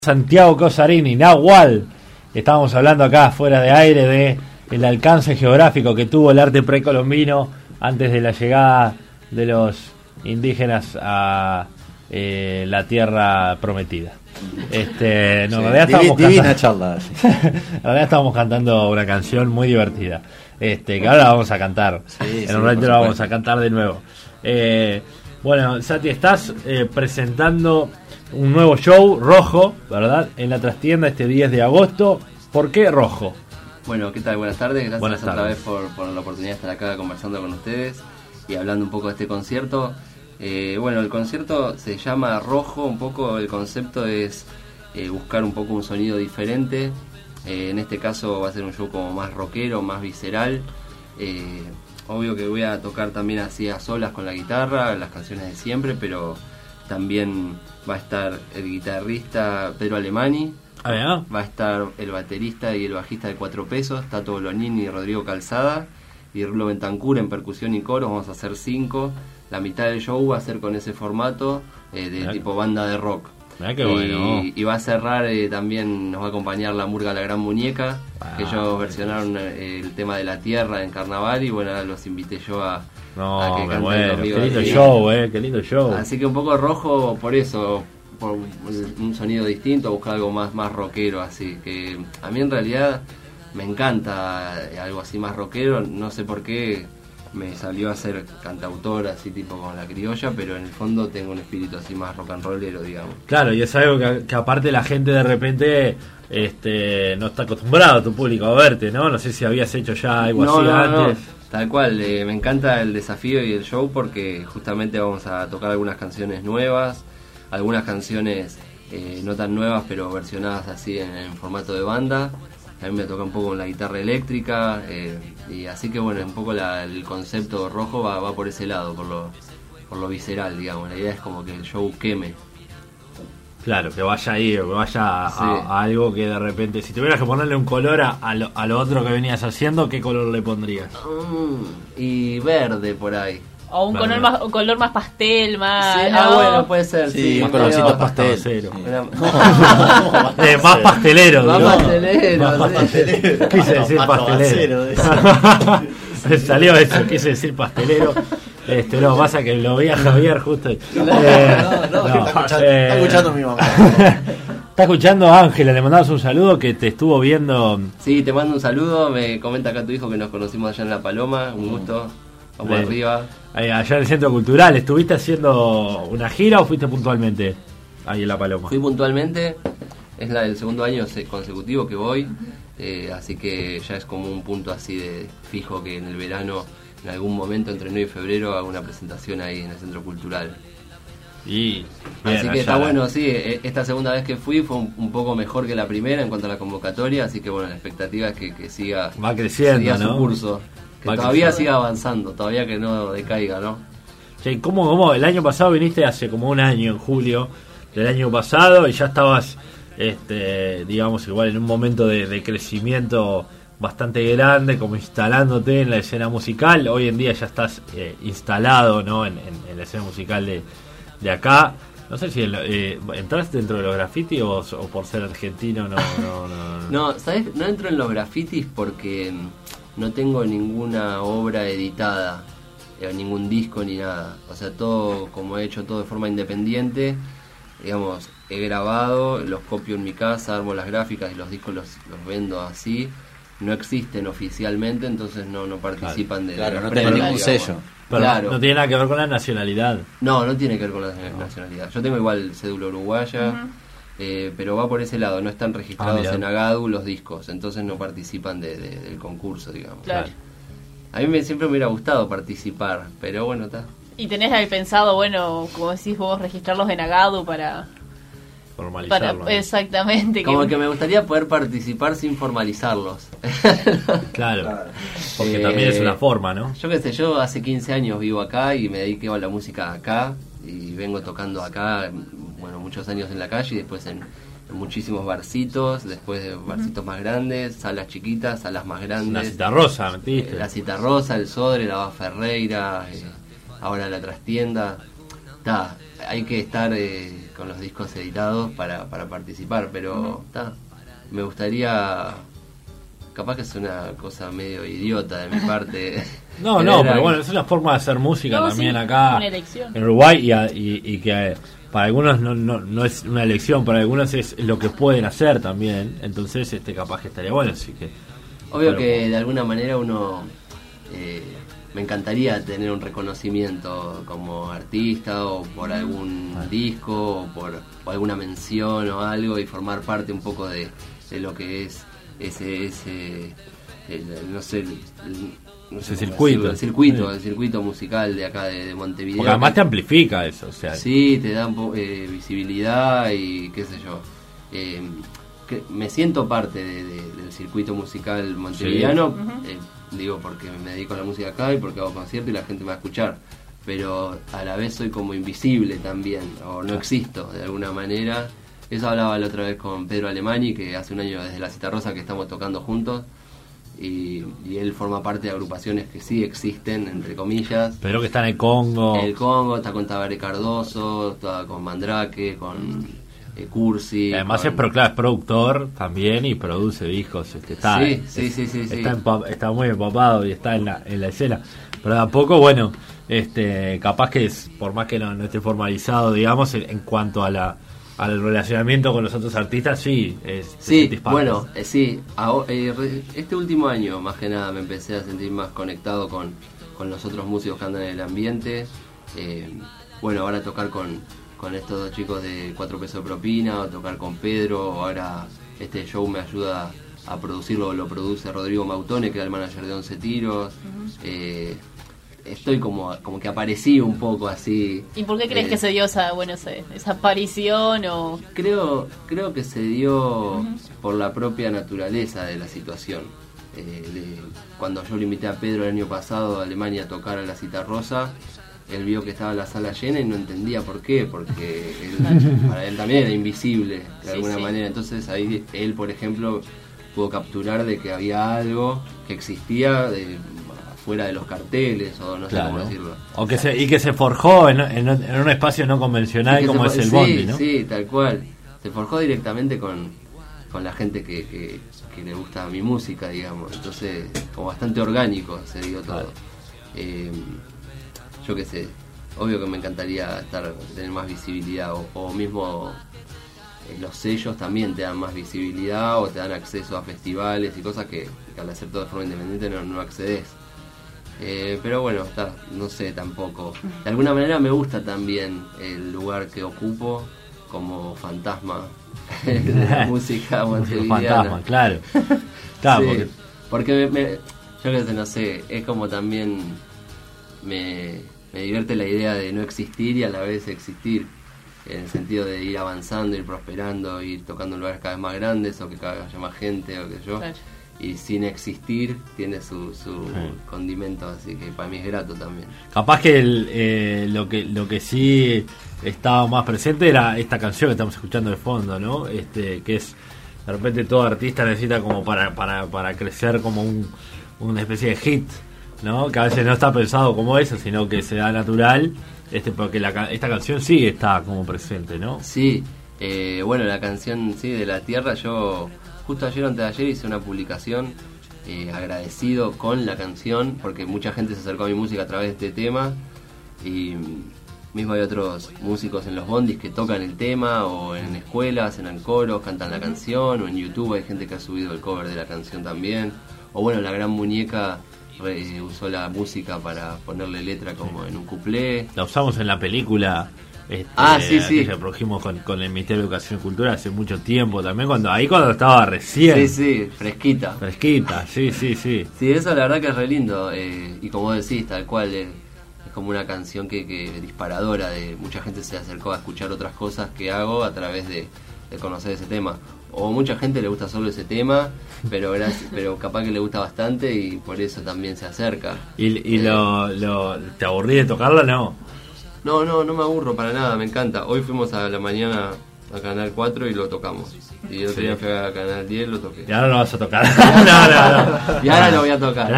Santiago Cosarini, Nahual. Estábamos hablando acá fuera de aire de el alcance geográfico que tuvo el arte precolombino antes de la llegada de los indígenas a la tierra prometida. En realidad charla. en realidad estábamos cantando una canción muy divertida. Que ahora la vamos a cantar. En un ratito la vamos a cantar de nuevo. Bueno, Sati, estás presentando un nuevo show, Rojo, ¿verdad? En la trastienda este 10 de agosto. ¿Por qué Rojo? Bueno, ¿qué tal? Buenas tardes. Gracias Buenas otra tardes. vez por la oportunidad de estar acá conversando con ustedes y hablando un poco de este concierto. Bueno, el concierto se llama Rojo. Un poco el concepto es buscar un poco un sonido diferente. En este caso va a ser un show como más rockero, más visceral. Obvio que voy a tocar también así a solas con la guitarra, las canciones de siempre, pero también va a estar el guitarrista Pedro Alemani, va a estar el baterista y el bajista de Cuatro Pesos, Tato Bolonini y Rodrigo Calzada, y Rulo Bentancur en percusión y coros. Vamos a hacer 5. La mitad del show va a ser con ese formato de tipo banda de rock. Qué bueno. Y va a cerrar también, nos va a acompañar la Murga La Gran Muñeca, que ellos versionaron el tema de la tierra en carnaval, y bueno, ahora los invité yo a que canten conmigo. Qué lindo show, qué lindo show. Así que un poco Rojo por eso, por un sonido distinto, buscar algo más rockero, así que a mí en realidad me encanta algo así más rockero, no sé por qué me salió a ser cantautor así tipo con la criolla, pero en el fondo tengo un espíritu así más rock and rollero, digamos. Claro, y es algo que aparte la gente de repente no está acostumbrado a tu público a verte, ¿no? No sé si habías hecho ya algo así antes. No. Tal cual, me encanta el desafío y el show porque justamente vamos a tocar algunas canciones nuevas, algunas canciones no tan nuevas pero versionadas así en formato de banda. A mí me toca un poco con la guitarra eléctrica, y así que bueno, un poco el concepto Rojo va por ese lado, por lo visceral, digamos. La idea es como que el show queme. Claro, que vaya ahí, que vaya a algo que de repente, si tuvieras que ponerle un color a lo otro que venías haciendo, ¿qué color le pondrías? Y verde por ahí. O un color más pastel, más... Sí, ¿no? bueno, puede ser, sí. Más colorcitos pastel. Sí. Más Más pastelero. Más ¿no? pastelero, Más sí. pastelero. Quise decir pastelero. Me salió eso, quise decir pastelero. No, pasa que lo vi a Javier justo. Está escuchando mi mamá. Está escuchando Ángela, le mandamos un saludo que te estuvo viendo. Sí, te mando un saludo. Me comenta acá tu hijo que nos conocimos allá en La Paloma. Un gusto. Vamos arriba. Allá en el Centro Cultural. ¿Estuviste haciendo una gira o fuiste puntualmente ahí en La Paloma? Fui puntualmente. Es el segundo año consecutivo que voy. Así que ya es como un punto así de fijo que en el verano, en algún momento entre enero y febrero, hago una presentación ahí en el Centro Cultural. Y así que está bueno, sí. Esta segunda vez que fui fue un poco mejor que la primera en cuanto a la convocatoria, así que bueno, la expectativa es que siga, va creciendo, siga ¿no? su curso, que Va todavía creciendo. siga avanzando, todavía que no decaiga, ¿no? Che, ¿cómo? El año pasado viniste hace como un año, en julio del año pasado, y ya estabas, digamos, igual en un momento de crecimiento bastante grande, como instalándote en la escena musical. Hoy en día ya estás instalado, ¿no? en la escena musical de acá. No sé si entraste dentro de los graffiti o por ser argentino no. No, ¿sabes? No entro en los grafitis porque no tengo ninguna obra editada, ningún disco ni nada. O sea, todo como he hecho todo de forma independiente. Digamos, he grabado, los copio en mi casa, armo las gráficas y los discos los vendo así. No existen oficialmente, entonces no participan de... Claro, la no previa, tienen ningún digamos. sello. Pero Claro. no tiene nada que ver con la nacionalidad. No tiene que ver con la nacionalidad. Yo tengo igual cédula uruguaya, pero va por ese lado. No están registrados mirá. en Agadu los discos, entonces no participan del concurso, digamos. Claro. A mí siempre me hubiera gustado participar, pero bueno, está. Y tenés ahí pensado, bueno, como decís vos, registrarlos en Agadu para Formalizarlo. exactamente. Como que me gustaría poder participar sin formalizarlos. Claro, porque también es una forma, ¿no? Yo qué sé, yo hace 15 años vivo acá y me dediqué a la música acá y vengo tocando acá, bueno, muchos años en la calle y después en muchísimos barcitos, después de barcitos más grandes, salas chiquitas, salas más grandes. La Citarrosa, ¿metiste? La Citarrosa, el Sodre, la Bas Ferreira, ahora la Trastienda. Hay que estar con los discos editados para participar, pero me gustaría, capaz que es una cosa medio idiota de mi parte. No, pero bueno, es una forma de hacer música también acá una elección en Uruguay y que para algunos no es una elección, para algunos es lo que pueden hacer también, entonces capaz que estaría bueno, así que obvio que de alguna manera uno me encantaría tener un reconocimiento como artista o por algún disco o alguna mención o algo y formar parte un poco de lo que es ese circuito. El circuito musical de acá de Montevideo. Porque además te amplifica eso, o sea. Sí, te da visibilidad y qué sé yo. Me siento parte del circuito musical montevideano, digo porque me dedico a la música acá y porque hago conciertos y la gente me va a escuchar. Pero a la vez soy como invisible también, o no existo de alguna manera. Eso hablaba la otra vez con Pedro Alemani, que hace un año desde La Citarrosa que estamos tocando juntos. Y él forma parte de agrupaciones que sí existen, entre comillas. Pero que está en el Congo. El Congo, está con Tabaré Cardoso, está con Mandrake, con Cursi. Además es productor también y produce discos. Está muy empapado y está en la escena. Pero tampoco, bueno, capaz que por más que no esté formalizado, digamos, en cuanto al relacionamiento con los otros artistas, sí. Bueno, este último año, más que nada, me empecé a sentir más conectado con los otros músicos que andan en el ambiente. Bueno, ahora tocar con estos dos chicos de 4 pesos de propina, o tocar con Pedro, ahora este show me ayuda a producirlo, lo produce Rodrigo Mautone, que era el manager de 11 Tiros. Estoy como que aparecí un poco así. ¿Y por qué crees que se dio esa aparición? O creo que se dio por la propia naturaleza de la situación. Cuando yo le invité a Pedro el año pasado a Alemania a tocar a La Citarrosa, él vio que estaba la sala llena y no entendía por qué, porque para él también era invisible de alguna manera. Entonces ahí él, por ejemplo, pudo capturar de que había algo que existía fuera de los carteles, o no sé cómo decirlo. Y que se forjó en un espacio no convencional como es el Bondi, ¿no? Sí, tal cual. Se forjó directamente con la gente que le gusta mi música, digamos. Entonces, como bastante orgánico se dio todo. Yo qué sé, obvio que me encantaría tener más visibilidad, o mismo los sellos también te dan más visibilidad o te dan acceso a festivales y cosas que al hacer todo de forma independiente no accedes. Pero bueno, no sé tampoco. De alguna manera me gusta también el lugar que ocupo como fantasma de la música montevideana. Fantasma, claro. Sí, porque yo qué sé, no sé, es como también me divierte la idea de no existir y a la vez existir, en el sentido de ir avanzando, ir prosperando, ir tocando en lugares cada vez más grandes o que cada vez haya más gente o qué sé yo. Claro. Y sin existir tiene su condimento, así que para mí es grato también. Capaz que lo que sí estaba más presente era esta canción que estamos escuchando de fondo, ¿no? Que es, de repente todo artista necesita como para crecer como una especie de hit, ¿no? Que a veces no está pensado como eso, sino que se da natural, porque esta canción sí está como presente, ¿no? Sí, bueno, la canción de La Tierra, yo justo ayer o antes de ayer hice una publicación agradecido con la canción, porque mucha gente se acercó a mi música a través de este tema, y mismo hay otros músicos en los bondis que tocan el tema, o en escuelas, en coros, cantan la canción, o en YouTube hay gente que ha subido el cover de la canción también, o bueno, La Gran Muñeca usó la música para ponerle letra como en un cuplé. La usamos en la película sí. que produjimos con el Ministerio de Educación y Cultura hace mucho tiempo también, cuando estaba recién. Sí, fresquita, sí. Sí, eso la verdad que es re lindo, y como vos decís, tal cual, es como una canción que disparadora, de mucha gente se acercó a escuchar otras cosas que hago a través de conocer ese tema. O mucha gente le gusta solo ese tema, pero capaz que le gusta bastante y por eso también se acerca. ¿Y te aburrí de tocarla? No. No me aburro para nada, me encanta. Hoy fuimos a la mañana a Canal 4 y lo tocamos. Y el otro día fui a Canal 10 lo toqué. Y ahora lo vas a tocar. No. Y ahora lo voy a tocar.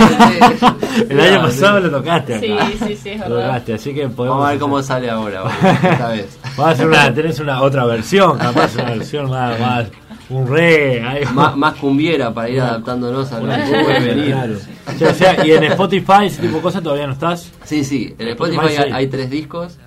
El año pasado lo tocaste acá. Sí, es Lo verdad. tocaste, así que podemos... Vamos a ver cómo sale ahora, esta vez. Vas a hacer tenés una otra versión, capaz una versión más un reggae, algo. Más cumbiera para ir adaptándonos a lo que puede venir. Claro. O sea, y en Spotify ese tipo de cosas todavía no estás. Sí, en Spotify sí. hay 3 discos.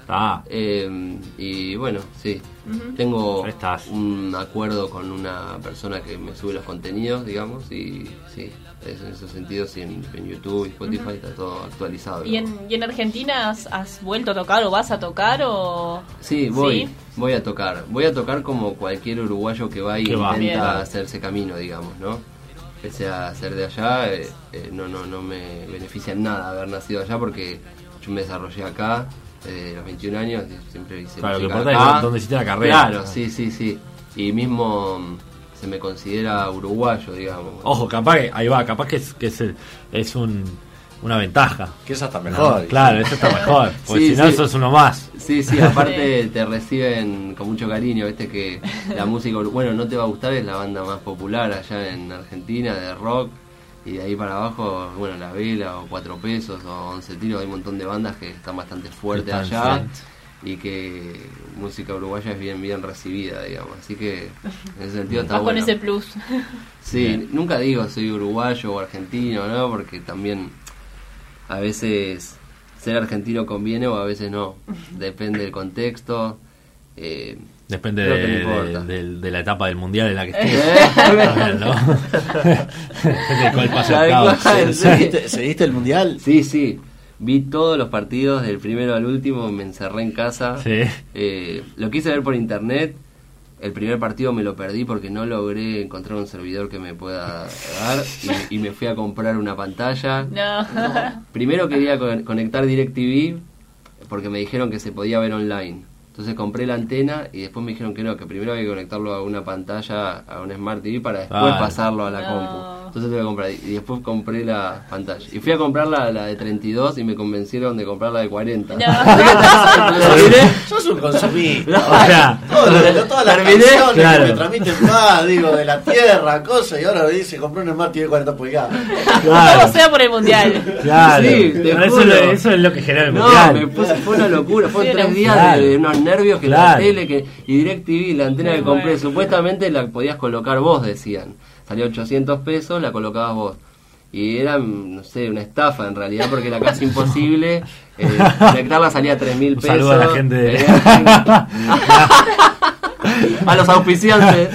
Y bueno, sí. Tengo Ahí estás. un acuerdo con una persona que me sube los contenidos, digamos, y sí, en ese sentido, sí, en YouTube y Spotify está todo actualizado. ¿Y en Argentina has vuelto a tocar o vas a tocar o...? Sí, voy a tocar. Voy a tocar como cualquier uruguayo que va y intenta Bien. hacerse camino, digamos, ¿no? Pese a ser de allá, no me beneficia en nada haber nacido allá porque yo me desarrollé acá. Los 21 años siempre hice Claro, lo que música importa acá. es dónde hiciste la carrera. Claro, sí. Y mismo se me considera uruguayo, digamos. Ojo, capaz que es una ventaja. Que es hasta mejor. Claro, eso está mejor. Porque Sí, si no, sí. sos uno más. Sí, aparte te reciben con mucho cariño, viste que la música, bueno, no te va a gustar, es la banda más popular allá en Argentina de rock, y de ahí para abajo, bueno, La Vela o 4 Pesos o 11 Tiros, hay un montón de bandas que están bastante fuertes Están allá fuertes. y que música uruguaya es bien recibida, digamos, así que en ese sentido está Vas con bueno. ese plus. Sí, nunca digo soy uruguayo o argentino, ¿no? Porque también a veces ser argentino conviene o a veces no. Depende del contexto. Depende Creo que no importa. de la etapa del mundial en la que estés. ¿Eh? ¿No? Depende de cuál pasa Tal octavos. cual. ¿Seguiste el mundial? Sí. Vi todos los partidos del primero al último, me encerré en casa. Sí. Lo quise ver por internet. El primer partido me lo perdí porque no logré encontrar un servidor que me pueda dar y me fui a comprar una pantalla. No. Primero quería conectar DirecTV porque me dijeron que se podía ver online. Entonces compré la antena y después me dijeron que no, que primero había que conectarlo a una pantalla, a un Smart TV para después pasarlo a la No. compu. Entonces tuve que comprar y después compré la pantalla. Y fui a comprar la de 32 y me convencieron de comprar la de 40. No. Sos un consumista. O sea, Todas las terminé, canciones claro. que me transmiten más, digo, de la tierra, cosas, y ahora me dice, compré un Smart TV 40 pulgadas. claro. Todo sea por el mundial. Claro. Sí, te Pero juro. eso es lo que genera el No, mundial. fue una locura, fue Sí, 3 era- días Claro. de unos nervios que Claro. la tele y DirecTV, la antena Muy que compré, bueno. supuestamente la podías colocar vos, decían. Salió 800 pesos, la colocabas vos. Y era, no sé, una estafa en realidad, porque era casi imposible. Conectarla salía 3.000 Un pesos. saludo a la gente de... A los auspiciantes.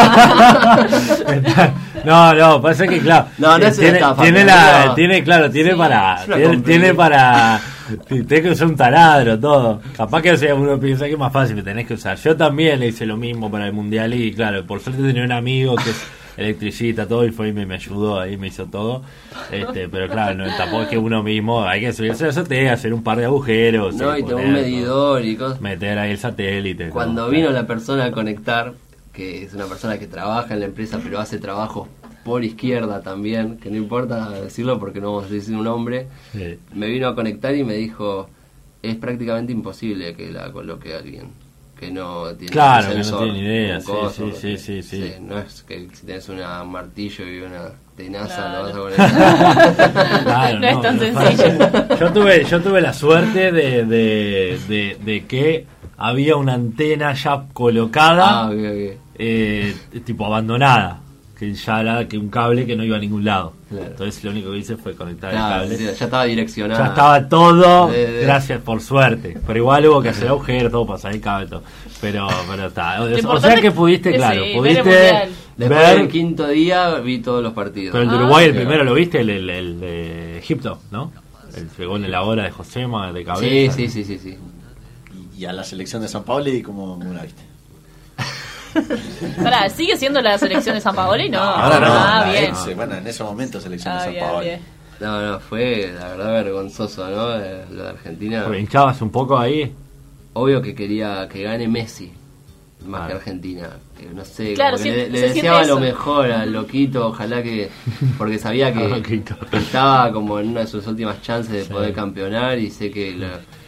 No, parece que claro. No, no es una tiene, estafa, tiene pero la, no. tiene, claro, tiene Sí, para, es una tiene complicidad. para, tiene que usar un taladro, todo. Capaz que, o sea, uno piensa que es más fácil, que tenés que usar. Yo también le hice lo mismo para el mundial y claro, por suerte tenía un amigo que es electricista, todo, y fue y me ayudó ahí, me hizo todo. Pero claro, no, tampoco es que uno mismo, hay que subirse a la azotea, hacer un par de agujeros. No, y tengo poner un todo, medidor y cosas. meter ahí el satélite. Cuando todo. vino la persona a conectar, que es una persona que trabaja en la empresa, pero hace trabajos por izquierda también, que no importa decirlo porque no vamos a decir un nombre, Sí. me vino a conectar y me dijo, es prácticamente imposible que la coloque alguien que no tiene Claro, un que no sensor, tiene idea, un sí, coso, sí. no es que si tenés un martillo y una tenaza Claro. lo vas a conectar. Claro, No es tan es sencillo. fácil. Yo tuve la suerte de que había una antena ya colocada, Ok. tipo abandonada, que ya era que un cable que no iba a ningún lado. Claro. Entonces lo único que hice fue conectar Claro, el cable. ya estaba direccionado. Ya estaba todo, De- gracias por suerte. Pero igual hubo que hacer agujeros, todo pasar el cable, todo. Pero está. O sea importante que pudiste, es, claro, ver el pudiste mundial. Después ver. del quinto día vi todos los partidos. Pero el de Uruguay, el sí. primero lo viste, el de Egipto, ¿no? El llegó en la hora de Josema, de cabeza. Sí. Y a la selección de San Pablo, ¿y cómo la viste? Pará, ¿sigue siendo la selección de San Paoli? No. Ahora no, Ah, la bien. bueno, en ese momento selección de Ah, San bien, Pablo. bien. No, fue la verdad vergonzoso, ¿no? Lo de Argentina. Porque hinchabas un poco ahí. Obvio que quería que gane Messi, más Claro. que Argentina. No sé, Claro, como que siempre le se deseaba siente lo eso. mejor al loquito, ojalá que. Porque sabía que Loquito. estaba como en una de sus últimas chances de Sí. poder campeonar y sé que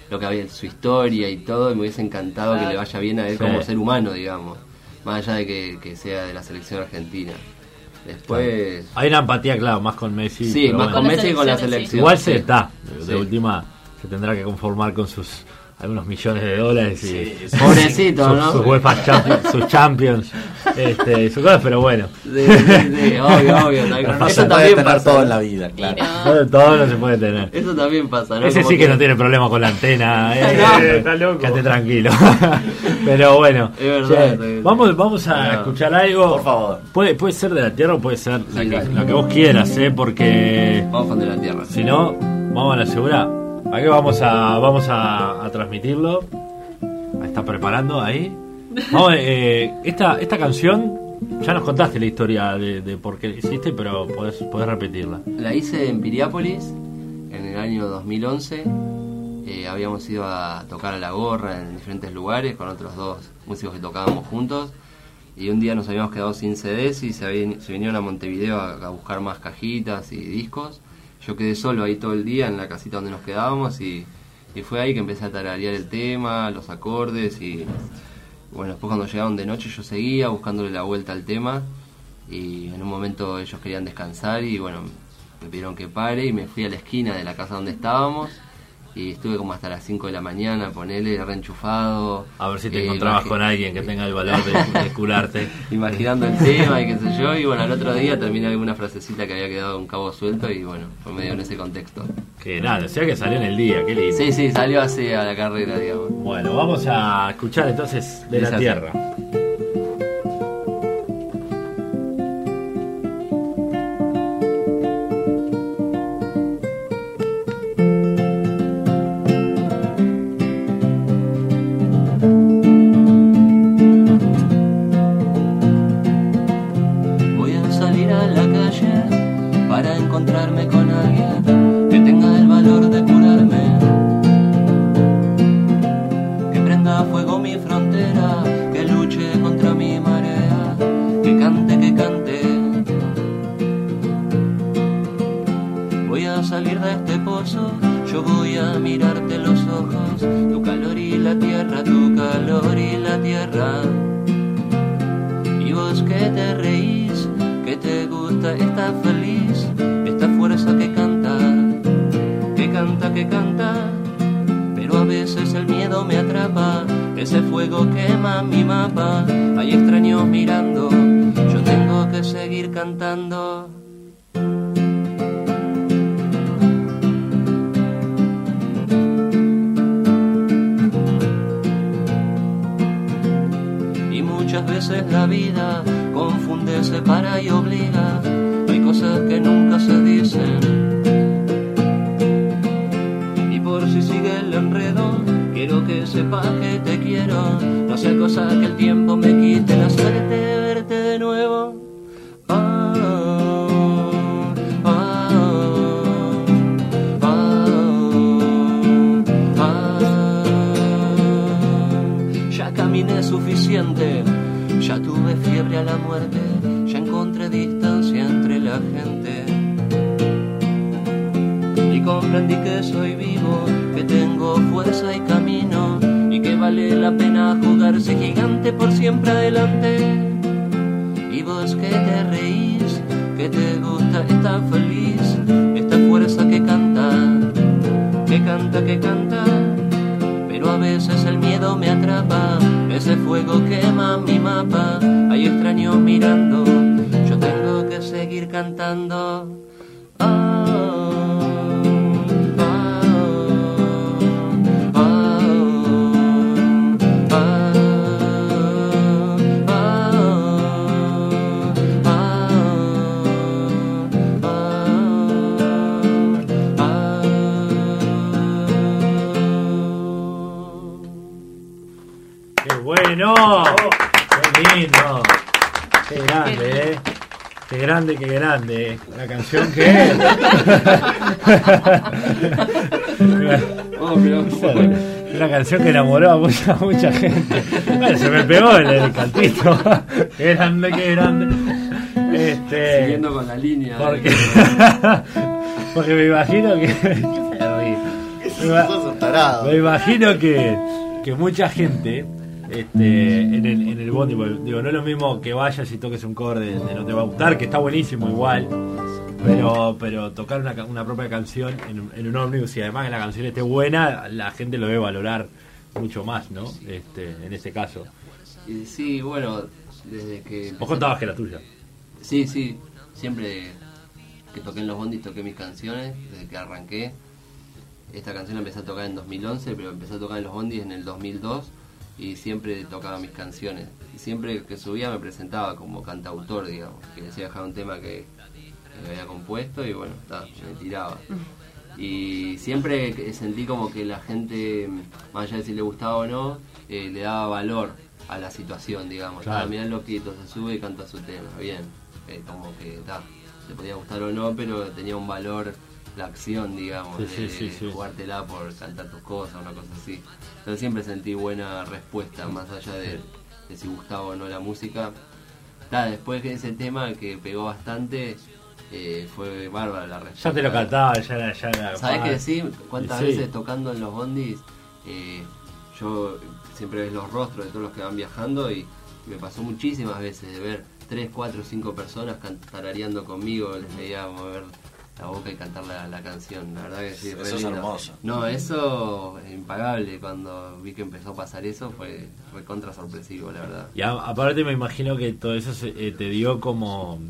lo que había, su historia y todo, y me hubiese encantado que le vaya bien a él como ser humano, digamos, más allá de que sea de la selección argentina. Después... Hay una empatía, claro, más con Messi. Sí, más con Messi que con la selección. Igual se está, de última se tendrá que conformar con sus algunos millones de dólares y pobrecito, ¿no? Sus UEFA Champions, sus Champions, sus cosas, pero bueno. Sí, obvio. Eso también pasa todo en la vida, claro. Todo no se puede tener. Eso también pasa, ¿no? Ese como sí que no tiene problema con la antena, está loco. Quédate tranquilo. Pero bueno, es verdad, vamos a escuchar algo. Por favor. Puede ser de la tierra o puede ser lo que vos quieras, porque vamos fan de la tierra. Si no, vamos a la segura. Aquí vamos a transmitirlo. Está preparando ahí. Vamos, esta canción, ya nos contaste la historia de por qué la hiciste, pero podés repetirla. La hice en Piriápolis en el año 2011. Habíamos ido a tocar a La Gorra en diferentes lugares con otros 2 músicos que tocábamos juntos. Y un día nos habíamos quedado sin CDs y se vinieron a Montevideo a buscar más cajitas y discos. Yo quedé solo ahí todo el día en la casita donde nos quedábamos y fue ahí que empecé a tararear el tema, los acordes y bueno, después cuando llegaron de noche yo seguía buscándole la vuelta al tema y en un momento ellos querían descansar y bueno, me pidieron que pare y me fui a la esquina de la casa donde estábamos y estuve como hasta las 5 de la mañana, ponele, reenchufado. A ver si te encontrabas con alguien que tenga el valor de curarte. Imaginando el tema y qué sé yo, y bueno, al otro día terminé alguna frasecita que había quedado un cabo suelto y bueno, fue medio en ese contexto. Que nada, o sea que salió en el día, qué lindo. Sí, salió así a la carrera, digamos. Bueno, vamos a escuchar entonces de la tierra. Qué grande, la canción que una canción que enamoró a mucha gente. Bueno, se me pegó el cantito. Qué grande. Siguiendo con la línea. Porque me imagino que tarado. Me imagino que mucha gente en el bondi, digo, no es lo mismo que vayas y toques un cover de No Te Va a Gustar, que está buenísimo igual, pero tocar una propia canción en un ómnibus y además que la canción esté buena, la gente lo debe valorar mucho más, ¿no? En este caso. Y sí, bueno, desde que... Vos contabas que era tuya. Sí, siempre que toqué en los bondis toqué mis canciones, desde que arranqué. Esta canción la empecé a tocar en 2011, pero empecé a tocar en los bondis en el 2002 y siempre tocaba mis canciones. Y siempre que subía me presentaba como cantautor, digamos, que decía dejar un tema que había compuesto y bueno, me tiraba. Y siempre sentí como que la gente, más allá de si le gustaba o no, le daba valor a la situación, digamos. Claro. Mirá loquito, se sube y canta su tema, bien. Como que le podía gustar o no, pero tenía un valor la acción, digamos, sí. jugártela por cantar tus cosas, una cosa así. Entonces siempre sentí buena respuesta, más allá de si gustaba o no la música. Después de ese tema que pegó bastante, fue bárbara la respuesta. Ya te lo cantaba, ya era ¿Sabés capaz. que sí? ¿Cuántas Sí. veces tocando en los bondis? Yo siempre ves los rostros de todos los que van viajando y me pasó muchísimas veces de ver 3, 4, 5 personas tarareando conmigo, les veía mover la boca y cantar la canción. La verdad que sí, Eso re es lindo. hermoso. No, eso impagable. Cuando vi que empezó a pasar eso fue recontra sorpresivo, la verdad. Y aparte me imagino que todo eso te dio como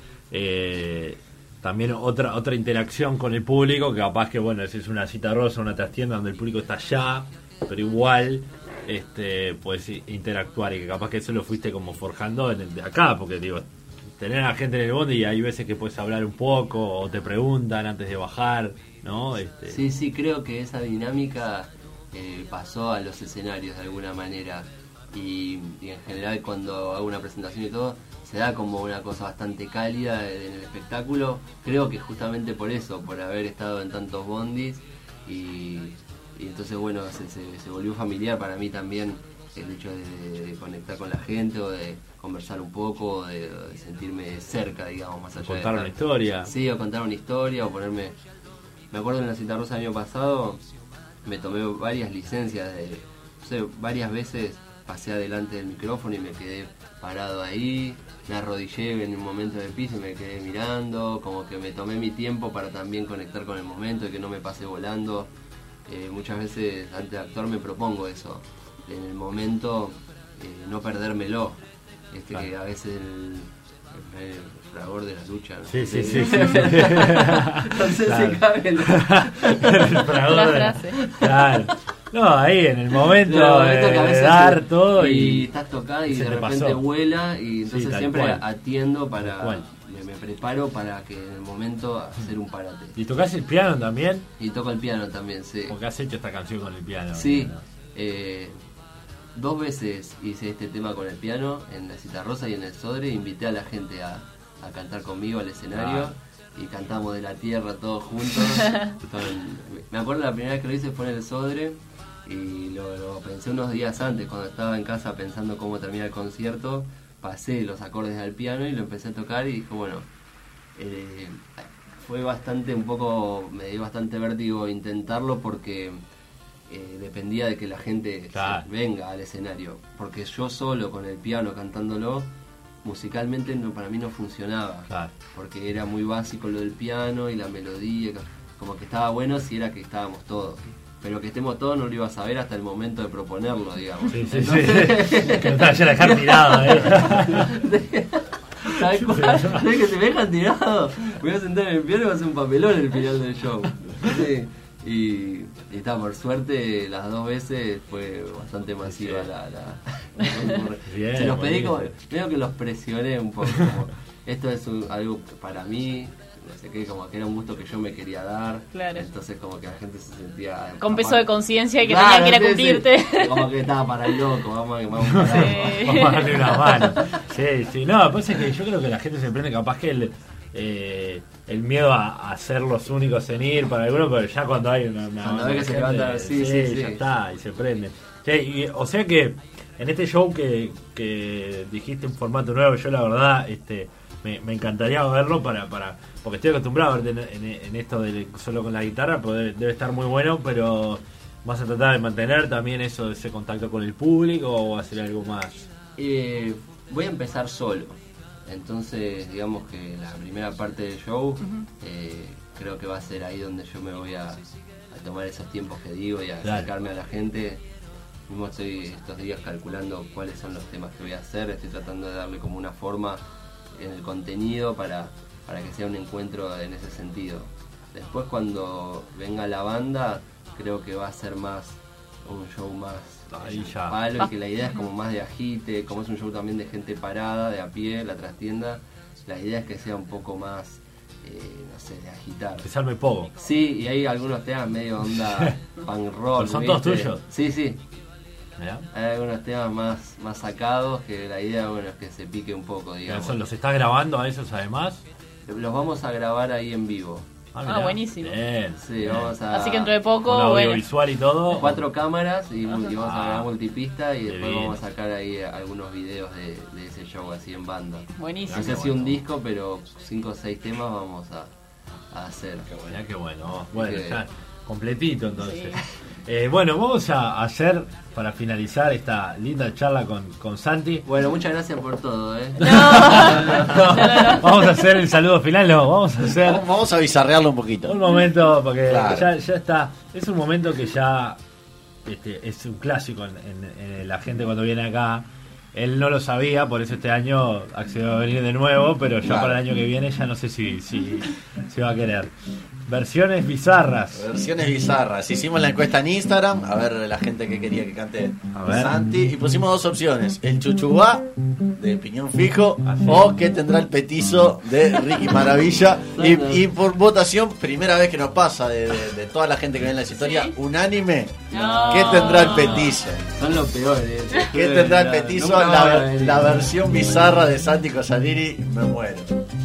también otra interacción con el público, que capaz que bueno, si es una cita rosa, una trastienda donde el público está allá, pero igual puedes interactuar, y que capaz que eso lo fuiste como forjando de acá, porque digo, tener a la gente en el bondi y hay veces que puedes hablar un poco o te preguntan antes de bajar, ¿no? Sí, creo que esa dinámica pasó a los escenarios de alguna manera y en general cuando hago una presentación y todo se da como una cosa bastante cálida en el espectáculo. Creo que justamente por eso, por haber estado en tantos bondis y entonces bueno, se volvió familiar para mí también el hecho de conectar con la gente o de conversar un poco, o de sentirme cerca, digamos, más allá Contar de una historia. Sí, o contar una historia o ponerme... Me acuerdo en la cita rosa del año pasado, me tomé varias licencias no sé, varias veces pasé adelante del micrófono y me quedé parado ahí, me arrodillé en un momento del piso y me quedé mirando, como que me tomé mi tiempo para también conectar con el momento y que no me pase volando. Muchas veces antes de actuar me propongo eso, en el momento no perdérmelo, Claro. que a veces el fragor de la lucha, ¿no? Sí. No sé Claro. si cabe el fragor La de- frase. Claro. No, ahí en el momento, No, momento que a de veces dar sí, todo y estás tocado y se de te repente pasó. vuela y entonces tal siempre cual. atiendo Tal para cual. me preparo para que en el momento hacer un parate. ¿Y tocás el piano también? Y toco el piano también, sí. Porque has hecho esta canción con el piano. Sí, ¿no? 2 veces hice este tema con el piano, en la Cita Rosa y en el Sodre, invité a la gente a cantar conmigo al escenario y cantamos de la tierra todos juntos. Me acuerdo la primera vez que lo hice fue en el Sodre y lo pensé unos días antes, cuando estaba en casa pensando cómo terminar el concierto, pasé los acordes al piano y lo empecé a tocar y dije, bueno, fue me dio bastante vértigo intentarlo porque dependía de que la gente Claro. venga al escenario, porque yo solo con el piano cantándolo musicalmente para mí no funcionaba, Claro. porque era muy básico lo del piano y la melodía, como que estaba bueno si era que estábamos todos, pero que estemos todos no lo iba a saber hasta el momento de proponerlo, digamos. Sí. Entonces- Que no te vayan a dejar tirado, Tal cual, ¿sabes que se me dejan tirado? Voy a sentar en el piano y va a hacer un papelón el final del show. Sí. Y por suerte las 2 veces fue bastante masiva Bien, se los pedí como, buenísimo. creo que los presioné un poco, como, esto es algo para mí, no sé qué, como que era un gusto que yo me quería dar, Claro. entonces como que la gente se sentía Con peso capaz- de conciencia y que Claro, tenía que ir a sí, cumplirte. sí. Como que estaba para el loco, vamos a parar. Sí. Vamos a darle una mano. Sí. No, pues es que yo creo que la gente se prende capaz que el miedo a ser los únicos en ir para algunos, pero ya cuando hay una Cuando banda ve de que se gente, levanta, sí, ya sí. está, y se prende. Sí, o sea que en este show que dijiste un formato nuevo, yo la verdad me encantaría verlo porque estoy acostumbrado a verte en esto de solo con la guitarra, pues debe estar muy bueno, pero ¿Vas a tratar de mantener también ese contacto con el público o va a ser algo más? Voy a empezar solo. Entonces, digamos que la primera parte del show creo que va a ser ahí donde yo me voy a tomar esos tiempos que digo y a acercarme a la gente. Mismo estoy estos días calculando cuáles son los temas que voy a hacer. Estoy tratando de darle como una forma en el contenido para que sea un encuentro en ese sentido. Después, cuando venga la banda, creo que va a ser más un show más ahí ya palo, y que la idea es como más de agite, como es un show también de gente parada, de a pie, la trastienda, la idea es que sea un poco más, no sé, de agitar. Que salme poco. Sí, y hay algunos temas medio onda punk rock. ¿Son todos tuyos? Sí. ¿Mirá? Hay algunos temas más sacados que la idea, bueno, es que se pique un poco, digamos. ¿Los estás grabando a esos además? Los vamos a grabar ahí en vivo. Buenísimo. Bien. Sí, bien. Así que dentro de poco, con audiovisual y todo. 4 cámaras y vamos a grabar multipista y después vamos a sacar ahí algunos videos de ese show así en banda. Buenísimo. No sé si un disco, pero 5 o 6 temas vamos a hacer. Qué bueno. Bueno, ya completito entonces. Bueno, vamos a hacer, para finalizar esta linda charla con Santi. Bueno, muchas gracias por todo, No. Vamos a hacer el saludo final, Vamos a bizarrearlo un poquito. Un momento, porque claro. ya está. Es un momento que ya es un clásico en la gente cuando viene acá. Él no lo sabía, por eso este año accedió a venir de nuevo, pero ya para el año que viene ya no sé si va a querer. Versiones bizarras. Versiones bizarras. Hicimos la encuesta en Instagram, a ver la gente que quería que cante Santi, y pusimos 2 opciones: el Chuchubá de Piñón Fijo o que tendrá el petizo de Ricky Maravilla. Y por votación, primera vez que nos pasa de toda la gente que ve en la historia, unánime, ¿qué tendrá el petizo? Son los peores. ¿Qué tendrá el petizo? La versión bizarra de Santi Cosaliri, me muero.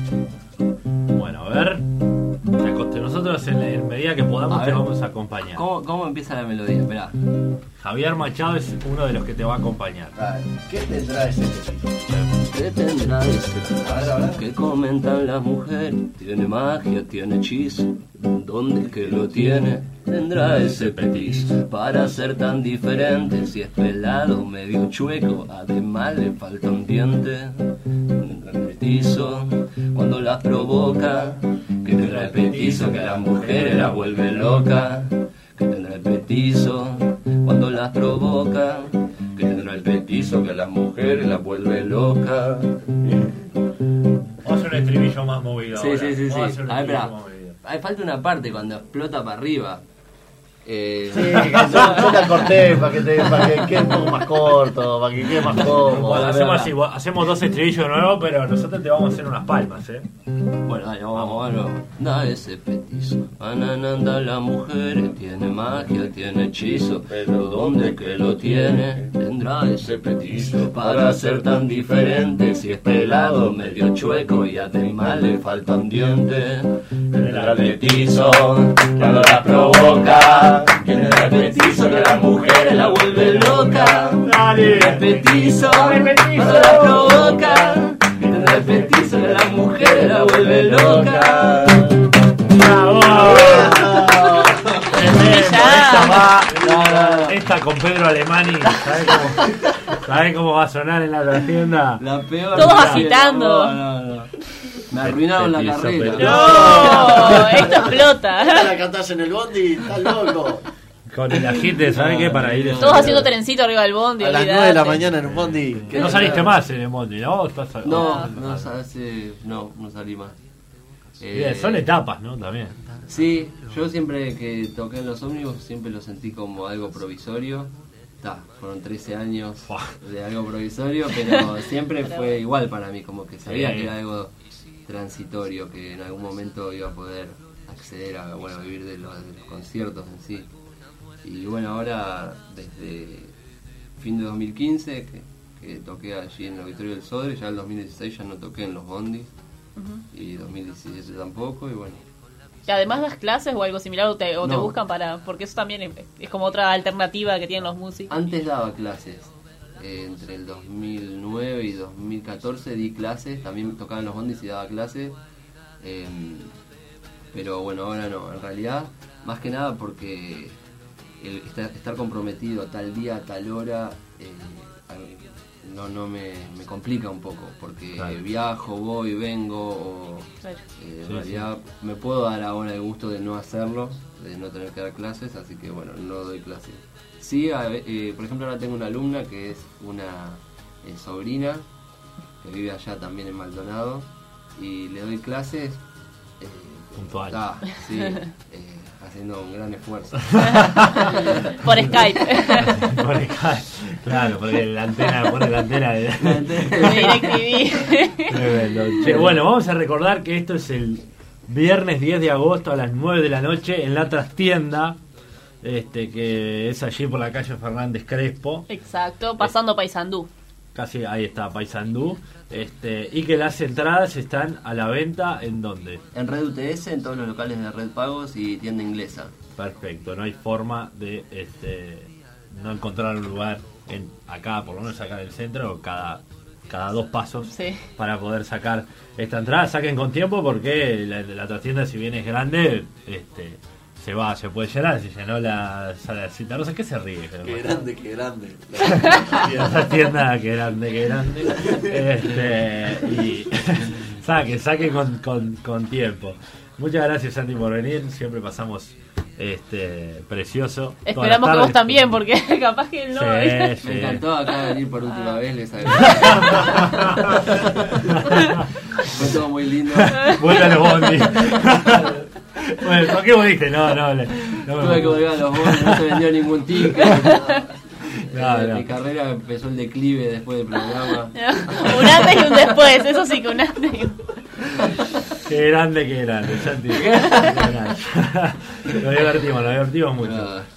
Bueno, a ver. Nosotros en medida que podamos te vamos a acompañar. ¿Cómo empieza la melodía? Esperá. Javier Machado es uno de los que te va a acompañar. ¿Qué tendrá ese petizo? ¿Qué tendrá ese petizo? Que comentan las mujeres. Tiene magia, tiene hechizo. ¿Dónde que lo tiene? Tendrá ese petizo para ser tan diferente. Si es pelado, medio chueco, además le falta un diente. Tendrá el petizo cuando las provoca. Que tendrá el petizo que a las mujeres la vuelve loca. Que tendrá el petizo cuando las provoca. Que tendrá el petizo que a las mujeres la vuelve loca. Vamos a hacer un estribillo más movido. Sí. Vamos a hacer un estribillo Espera, más movido. hay falta una parte cuando explota para arriba. Sí, yo la corté para que quede un poco más corto, para que quede más cómodo. Bueno, hacemos así, hacemos 2 estribillos nuevos, pero nosotros te vamos a hacer unas palmas, Bueno, dale, vamos. Da ese petizo. Ananda la mujer, tiene magia, tiene hechizo. Pero ¿dónde que lo tiene? Tendrá ese petizo para ser tan diferente. Si es pelado, medio chueco y además le falta un diente. Tendrá el petizo cuando la provoca. Que tendrá el petizo que a las mujeres la vuelve loca. El petizo cuando la provoca. Que tendrá el petizo que a las mujeres la vuelve loca. ¡Bravo! Esta con Pedro Alemani, ¿sabes cómo va a sonar en la tienda? La peor. Todos agitando. No. Me arruinaron la carrera. No, esto explota. La cantás en el bondi, estás loco. Con el agite, ¿sabes qué? Para ir. Todos haciendo trencito arriba del bondi. A las 9 de la mañana en un bondi. Que no saliste más en el bondi, ¿no? No salí más. Bien, son etapas, ¿no? También. Sí, yo siempre que toqué en los ómnibus siempre lo sentí como algo provisorio. Fueron 13 años de algo provisorio, pero siempre fue igual para mí, como que sabía que era algo transitorio, que en algún momento iba a poder acceder a vivir de los conciertos en sí. Y bueno, ahora desde fin de 2015 que toqué allí en el Auditorio del Sodre, ya el 2016 ya no toqué en los bondis, y 2017 tampoco, y bueno. ¿Y además das clases o algo similar o te buscan para...? Porque eso también es como otra alternativa que tienen los músicos. Antes daba clases, entre el 2009 y 2014 di clases, también tocaba en los bondis y daba clases, pero bueno, ahora no, en realidad, más que nada porque estar comprometido tal día, tal hora, no me complica un poco, porque claro. viajo, voy, vengo, o Claro. en realidad me puedo dar ahora el gusto de no hacerlo, de no tener que dar clases, así que bueno, no doy clases. Sí, por ejemplo, ahora tengo una alumna que es una sobrina, que vive allá también en Maldonado, y le doy clases puntual. Sí, haciendo un gran esfuerzo. Por Skype. Por Skype, claro, porque la antena, pone la antena de DirecTV. Tremendo. Che, bueno, vamos a recordar que esto es el viernes 10 de agosto a las 9 de la noche en la trastienda, que es allí por la calle Fernández Crespo. Exacto, pasando Paysandú. Casi ahí está, Paysandú. Y que las entradas están a la venta ¿en dónde? En Red UTS, en todos los locales de Red Pagos y tienda inglesa. Perfecto, no hay forma de no encontrar un lugar acá, por lo menos acá en el centro, cada 2 pasos, Sí. para poder sacar esta entrada. Saquen con tiempo porque la trastienda, si bien es grande, se puede llenar. Se llenó la sala de cita. No sé qué se ríe. Qué grande, qué grande. La trastienda, qué grande. Y saque con tiempo. Muchas gracias, Santi, por venir. Siempre pasamos precioso. Esperamos que vos también, porque capaz que no. Sí. Me encantó acá venir por última vez, les agradezco. Fue todo muy lindo. Vuelve a los bondi. Bueno, ¿por qué volviste? No Tuve que volver a los bonos, no se vendió ningún ticket. No. Mi carrera empezó el declive después del programa. Un antes y un después, eso sí que un antes y un... Qué grande, Santi. Qué grande. Nos divertimos mucho.